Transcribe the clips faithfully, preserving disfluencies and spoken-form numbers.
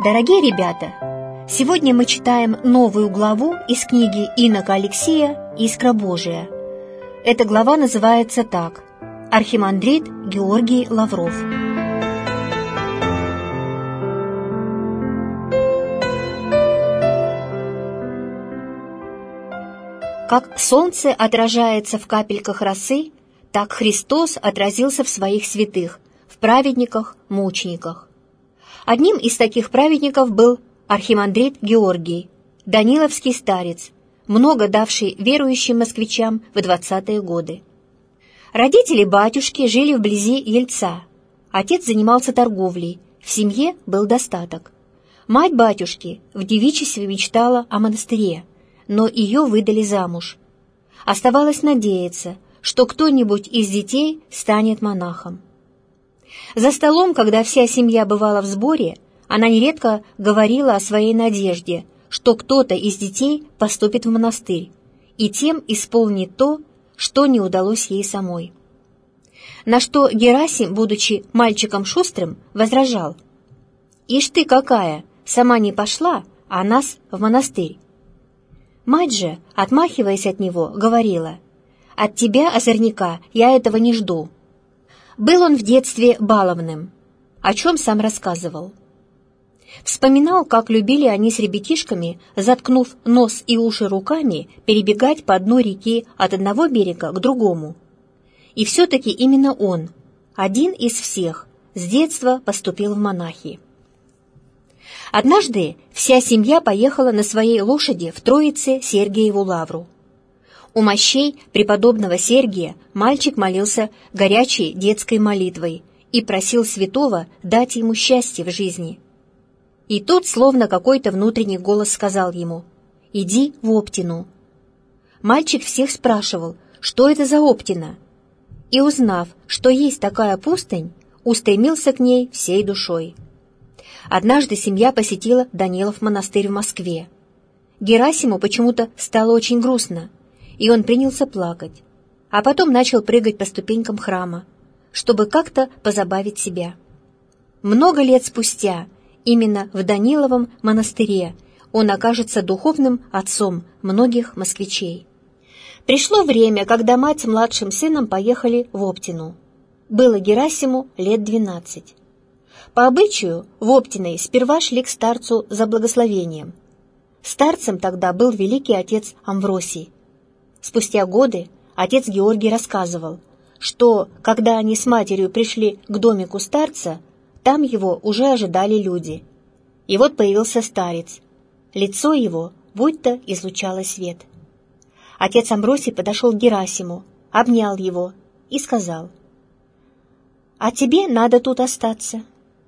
Дорогие ребята, сегодня мы читаем новую главу из книги инока Алексия «Искра Божия». Эта глава называется так: «Архимандрит Георгий Лавров». Как солнце отражается в капельках росы, так Христос отразился в своих святых, в праведниках, мучениках. Одним из таких праведников был архимандрит Георгий, даниловский старец, много давший верующим москвичам в двадцатые годы. Родители батюшки жили вблизи Ельца. Отец занимался торговлей, в семье был достаток. Мать батюшки в девичестве мечтала о монастыре, но ее выдали замуж. Оставалось надеяться, что кто-нибудь из детей станет монахом. За столом, когда вся семья бывала в сборе, она нередко говорила о своей надежде, что кто-то из детей поступит в монастырь и тем исполнит то, что не удалось ей самой. На что Герасим, будучи мальчиком шустрым, возражал: «Ишь ты какая, сама не пошла, а нас в монастырь». Мать же, отмахиваясь от него, говорила: «От тебя, озорника, я этого не жду». Был он в детстве баловным, о чем сам рассказывал. Вспоминал, как любили они с ребятишками, заткнув нос и уши руками, перебегать по дну реки от одного берега к другому. И все-таки именно он, один из всех, с детства поступил в монахи. Однажды вся семья поехала на своей лошади в Троице-Сергиеву лавру. У мощей преподобного Сергия мальчик молился горячей детской молитвой и просил святого дать ему счастье в жизни. И тут словно какой-то внутренний голос сказал ему: «Иди в Оптину». Мальчик всех спрашивал, что это за Оптина, и, узнав, что есть такая пустынь, устремился к ней всей душой. Однажды семья посетила Данилов монастырь в Москве. Герасиму почему-то стало очень грустно, и он принялся плакать, а потом начал прыгать по ступенькам храма, чтобы как-то позабавить себя. Много лет спустя, именно в Даниловом монастыре, он окажется духовным отцом многих москвичей. Пришло время, когда мать с младшим сыном поехали в Оптину. Было Герасиму лет двенадцать. По обычаю в Оптиной сперва шли к старцу за благословением. Старцем тогда был великий отец Амвросий. Спустя годы отец Георгий рассказывал, что, когда они с матерью пришли к домику старца, там его уже ожидали люди. И вот появился старец. Лицо его будто излучало свет. Отец Амвросий подошел к Герасиму, обнял его и сказал: «А тебе надо тут остаться».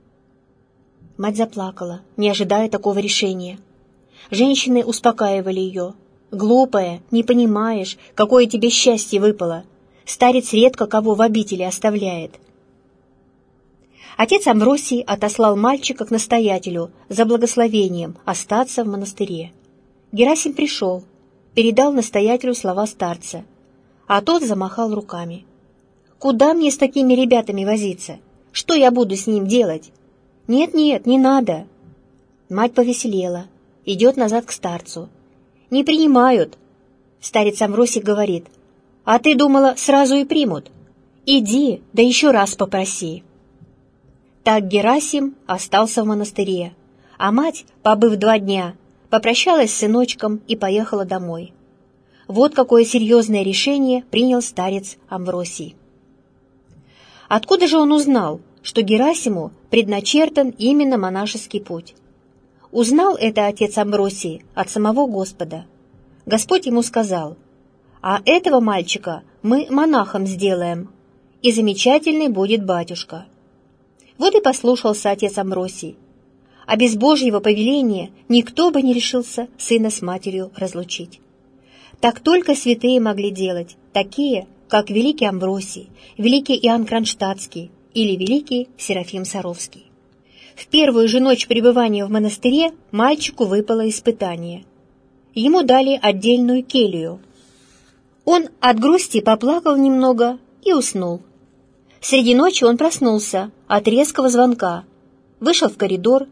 Мать заплакала, не ожидая такого решения. Женщины успокаивали ее: «Глупая, не понимаешь, какое тебе счастье выпало. Старец редко кого в обители оставляет». Отец Амвросий отослал мальчика к настоятелю за благословением остаться в монастыре. Герасим пришел, передал настоятелю слова старца, а тот замахал руками: «Куда мне с такими ребятами возиться? Что я буду с ним делать? Нет-нет, не надо». Мать повеселела, идет назад к старцу. «Не принимают». Старец Амвросий говорит: «А ты думала, сразу и примут? Иди, да еще раз попроси». Так Герасим остался в монастыре, а мать, побыв два дня, попрощалась с сыночком и поехала домой. Вот какое серьезное решение принял старец Амвросий. Откуда же он узнал, что Герасиму предначертан именно монашеский путь? Узнал это отец Амвросий от самого Господа. Господь ему сказал: «А этого мальчика мы монахом сделаем, и замечательный будет батюшка». Вот и послушался отец Амвросий. А без Божьего повеления никто бы не решился сына с матерью разлучить. Так только святые могли делать, такие, как великий Амвросий, великий Иоанн Кронштадтский или великий Серафим Саровский. В первую же ночь пребывания в монастыре мальчику выпало испытание. Ему дали отдельную келью. Он от грусти поплакал немного и уснул. Среди ночи он проснулся от резкого звонка, вышел в коридор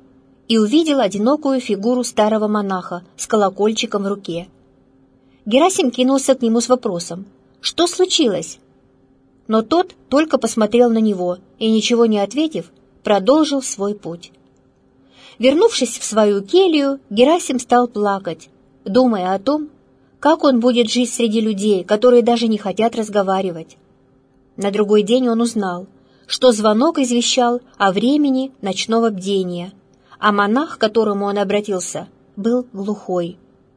и увидел одинокую фигуру старого монаха с колокольчиком в руке. Герасим кинулся к нему с вопросом: «Что случилось?» Но тот только посмотрел на него и, ничего не ответив, продолжил свой путь. Вернувшись в свою келью, Герасим стал плакать, думая о том, как он будет жить среди людей, которые даже не хотят разговаривать. На другой день он узнал, что звонок извещал о времени ночного бдения, а монах, к которому он обратился, был глухой.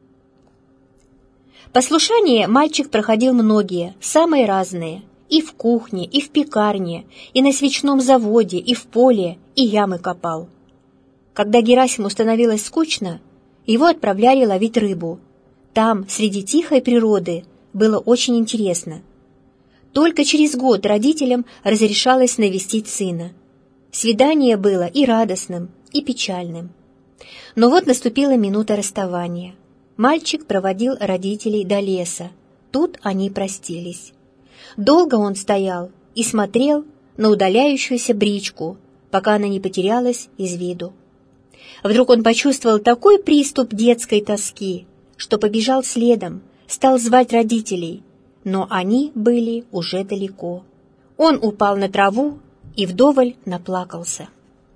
Послушания мальчик проходил многие, самые разные, и в кухне, и в пекарне, и на свечном заводе, и в поле, и ямы копал. Когда Герасиму становилось скучно, его отправляли ловить рыбу. Там, среди тихой природы, было очень интересно. Только через год родителям разрешалось навестить сына. Свидание было и радостным, и печальным. Но вот наступила минута расставания. Мальчик проводил родителей до леса. Тут они простились. Долго он стоял и смотрел на удаляющуюся бричку, пока она не потерялась из виду. Вдруг он почувствовал такой приступ детской тоски, что побежал следом, стал звать родителей, но они были уже далеко. Он упал на траву и вдоволь наплакался.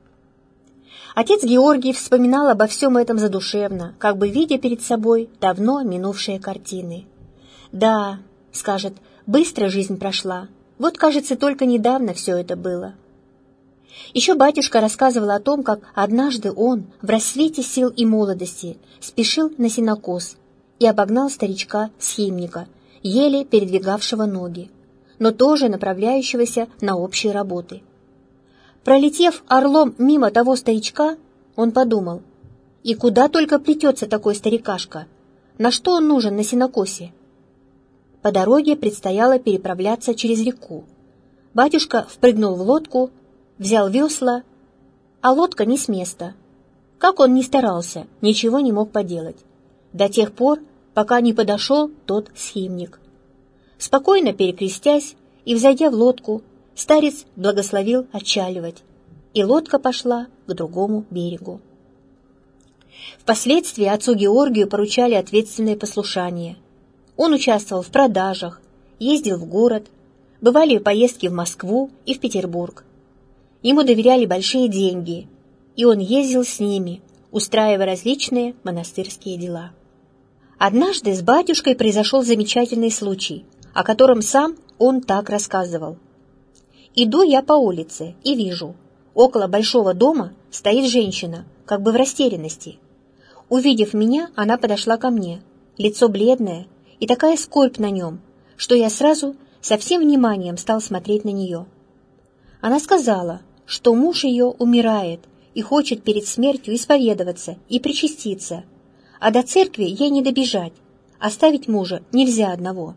Отец Георгий вспоминал обо всем этом задушевно, как бы видя перед собой давно минувшие картины. «Да, — скажет, — быстро жизнь прошла, вот, кажется, только недавно все это было». Еще батюшка рассказывал о том, как однажды он в рассвете сил и молодости спешил на сенокос и обогнал старичка-схимника, еле передвигавшего ноги, но тоже направляющегося на общие работы. Пролетев орлом мимо того старичка, он подумал: и куда только плетется такой старикашка, на что он нужен на сенокосе? По дороге предстояло переправляться через реку. Батюшка впрыгнул в лодку, взял весла, а лодка не с места. Как он ни старался, ничего не мог поделать, до тех пор, пока не подошел тот схимник. Спокойно перекрестясь и взойдя в лодку, старец благословил отчаливать, и лодка пошла к другому берегу. Впоследствии отцу Георгию поручали ответственное послушание. Он участвовал в продажах, ездил в город, бывали поездки в Москву и в Петербург. Ему доверяли большие деньги, и он ездил с ними, устраивая различные монастырские дела. Однажды с батюшкой произошел замечательный случай, о котором сам он так рассказывал. «Иду я по улице и вижу, около большого дома стоит женщина, как бы в растерянности. Увидев меня, она подошла ко мне, лицо бледное и такая скорбь на нем, что я сразу со всем вниманием стал смотреть на нее. Она сказала, что муж ее умирает и хочет перед смертью исповедоваться и причаститься, а до церкви ей не добежать, оставить мужа нельзя одного.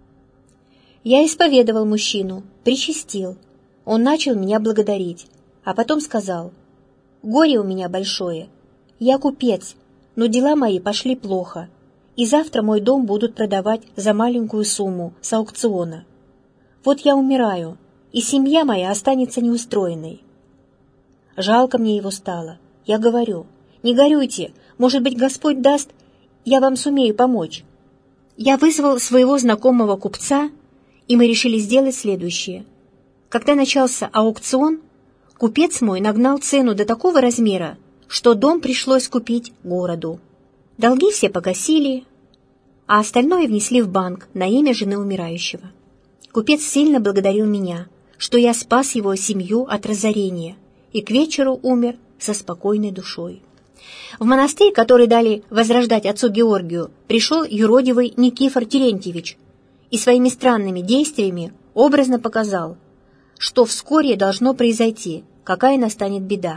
Я исповедовал мужчину, причастил, он начал меня благодарить, а потом сказал: «Горе у меня большое, я купец, но дела мои пошли плохо, и завтра мой дом будут продавать за маленькую сумму с аукциона. Вот я умираю, и семья моя останется неустроенной». Жалко мне его стало. Я говорю: «Не горюйте, может быть, Господь даст, я вам сумею помочь». Я вызвал своего знакомого купца, и мы решили сделать следующее. Когда начался аукцион, купец мой нагнал цену до такого размера, что дом пришлось купить городу. Долги все погасили, а остальное внесли в банк на имя жены умирающего. Купец сильно благодарил меня, что я спас его семью от разорения, и к вечеру умер со спокойной душой. В монастырь, который дали возрождать отцу Георгию, пришел юродивый Никифор Терентьевич и своими странными действиями образно показал, что вскоре должно произойти, какая настанет беда.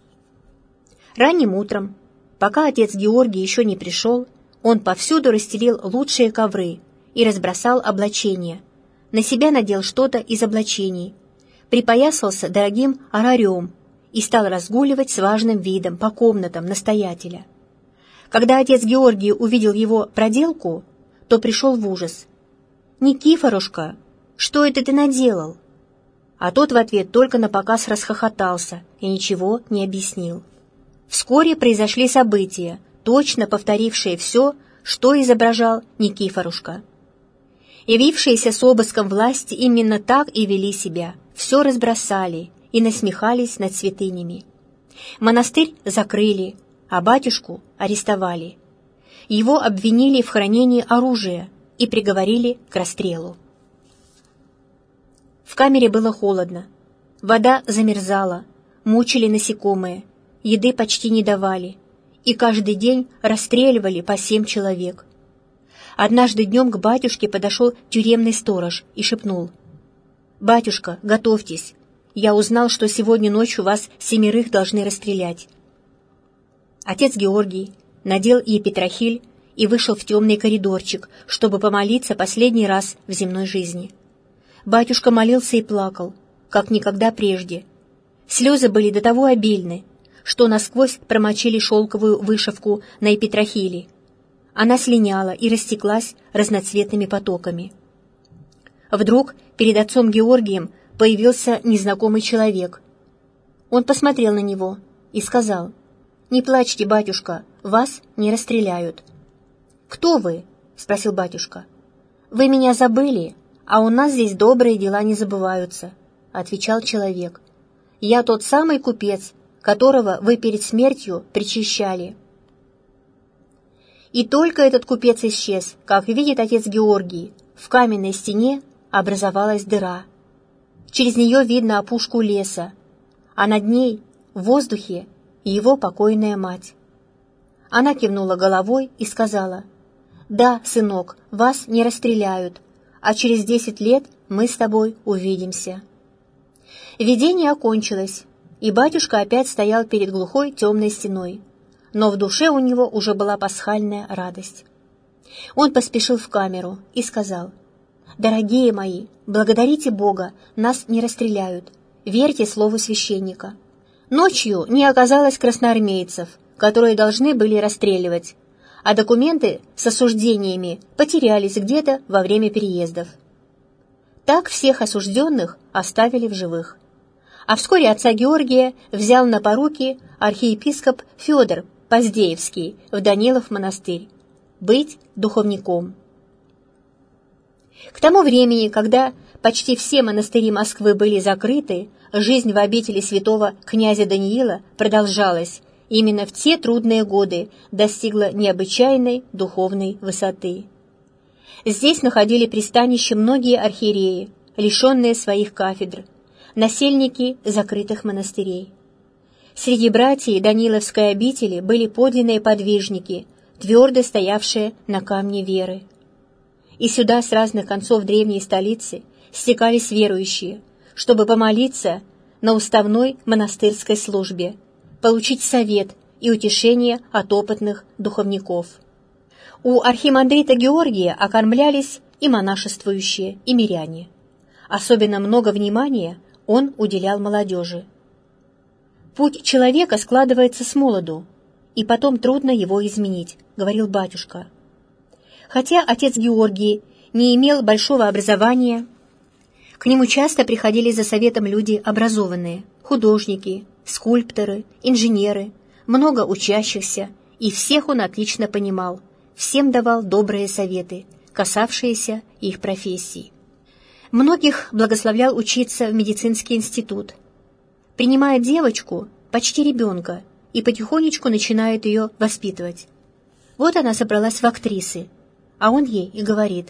Ранним утром, пока отец Георгий еще не пришел, он повсюду расстелил лучшие ковры и разбросал облачения, на себя надел что-то из облачений, припоясался дорогим орарем и стал разгуливать с важным видом по комнатам настоятеля. Когда отец Георгий увидел его проделку, то пришел в ужас. «Никифорушка, что это ты наделал?» А тот в ответ только напоказ расхохотался и ничего не объяснил. Вскоре произошли события, точно повторившие все, что изображал Никифорушка. Явившиеся с обыском власти именно так и вели себя, все разбросали и насмехались над святынями. Монастырь закрыли, а батюшку арестовали. Его обвинили в хранении оружия и приговорили к расстрелу. В камере было холодно, вода замерзала, мучили насекомые, еды почти не давали, и каждый день расстреливали по семь человек. Однажды днем к батюшке подошел тюремный сторож и шепнул: «Батюшка, готовьтесь, я узнал, что сегодня ночью вас семерых должны расстрелять». Отец Георгий надел епитрахиль и вышел в темный коридорчик, чтобы помолиться последний раз в земной жизни. Батюшка молился и плакал, как никогда прежде. Слезы были до того обильны, что насквозь промочили шелковую вышивку на епитрахиле. Она слиняла и растеклась разноцветными потоками. Вдруг перед отцом Георгием появился незнакомый человек. Он посмотрел на него и сказал: «Не плачьте, батюшка, вас не расстреляют». «Кто вы?» — спросил батюшка. «Вы меня забыли, а у нас здесь добрые дела не забываются», — отвечал человек. «Я тот самый купец, которого вы перед смертью причащали». И только этот купец исчез, как видит отец Георгий, в каменной стене образовалась дыра. Через нее видно опушку леса, а над ней, в воздухе, его покойная мать. Она кивнула головой и сказала: «Да, сынок, вас не расстреляют, а через десять лет мы с тобой увидимся». Видение окончилось, и батюшка опять стоял перед глухой темной стеной, но в душе у него уже была пасхальная радость. Он поспешил в камеру и сказал: «Дорогие мои, благодарите Бога, нас не расстреляют, верьте слову священника». Ночью не оказалось красноармейцев, которые должны были расстреливать, а документы с осуждениями потерялись где-то во время переездов. Так всех осужденных оставили в живых. А вскоре отца Георгия взял на поруки архиепископ Федор Поздеевский в Данилов монастырь, быть духовником. К тому времени, когда почти все монастыри Москвы были закрыты, жизнь в обители святого князя Даниила продолжалась, именно в те трудные годы достигла необычайной духовной высоты. Здесь находили пристанище многие архиереи, лишенные своих кафедр, насельники закрытых монастырей. Среди братьев Даниловской обители были подлинные подвижники, твердо стоявшие на камне веры. И сюда с разных концов древней столицы стекались верующие, чтобы помолиться на уставной монастырской службе, получить совет и утешение от опытных духовников. У архимандрита Георгия окормлялись и монашествующие, и миряне. Особенно много внимания он уделял молодежи. «Путь человека складывается с молоду, и потом трудно его изменить», — говорил батюшка. Хотя отец Георгий не имел большого образования, к нему часто приходили за советом люди образованные, художники, скульпторы, инженеры, много учащихся, и всех он отлично понимал, всем давал добрые советы, касавшиеся их профессий. Многих благословлял учиться в медицинский институт. Принимает девочку, почти ребенка, и потихонечку начинает ее воспитывать. Вот она собралась в актрисы, а он ей и говорит: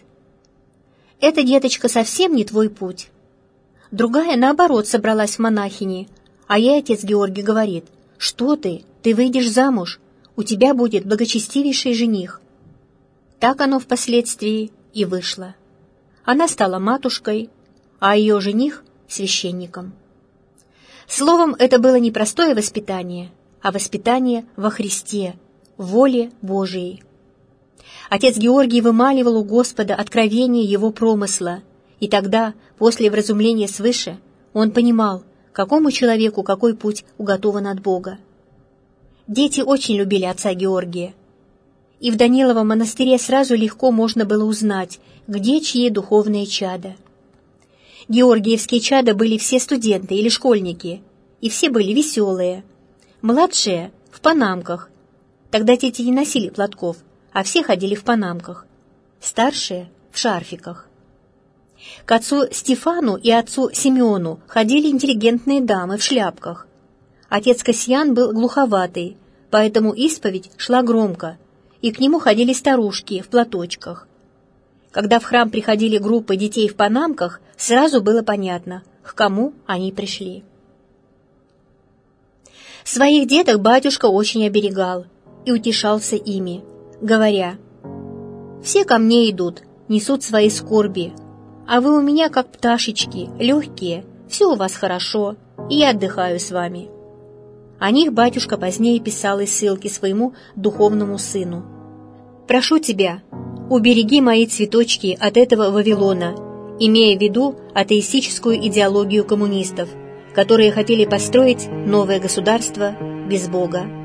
«Эта деточка совсем не твой путь». Другая, наоборот, собралась в монахини, а ей отец Георгий говорит: «Что ты? Ты выйдешь замуж, у тебя будет благочестивейший жених». Так оно впоследствии и вышло. Она стала матушкой, а ее жених — священником. Словом, это было не простое воспитание, а воспитание во Христе, в воле Божией. Отец Георгий вымаливал у Господа откровение его промысла, и тогда, после вразумления свыше, он понимал, какому человеку какой путь уготован от Бога. Дети очень любили отца Георгия, и в Даниловом монастыре сразу легко можно было узнать, где чьи духовные чада. Георгиевские чада были все студенты или школьники, и все были веселые. Младшие в панамках. Тогда дети не носили платков, а все ходили в панамках. Старшие — в шарфиках. К отцу Стефану и отцу Симеону ходили интеллигентные дамы в шляпках. Отец Касьян был глуховатый, поэтому исповедь шла громко, и к нему ходили старушки в платочках. Когда в храм приходили группы детей в панамках, сразу было понятно, к кому они пришли. Своих деток батюшка очень оберегал и утешался ими, говоря: «Все ко мне идут, несут свои скорби, а вы у меня как пташечки, легкие, все у вас хорошо, и я отдыхаю с вами». О них батюшка позднее писал из ссылки своему духовному сыну: «Прошу тебя, убереги мои цветочки от этого Вавилона», имея в виду атеистическую идеологию коммунистов, которые хотели построить новое государство без Бога.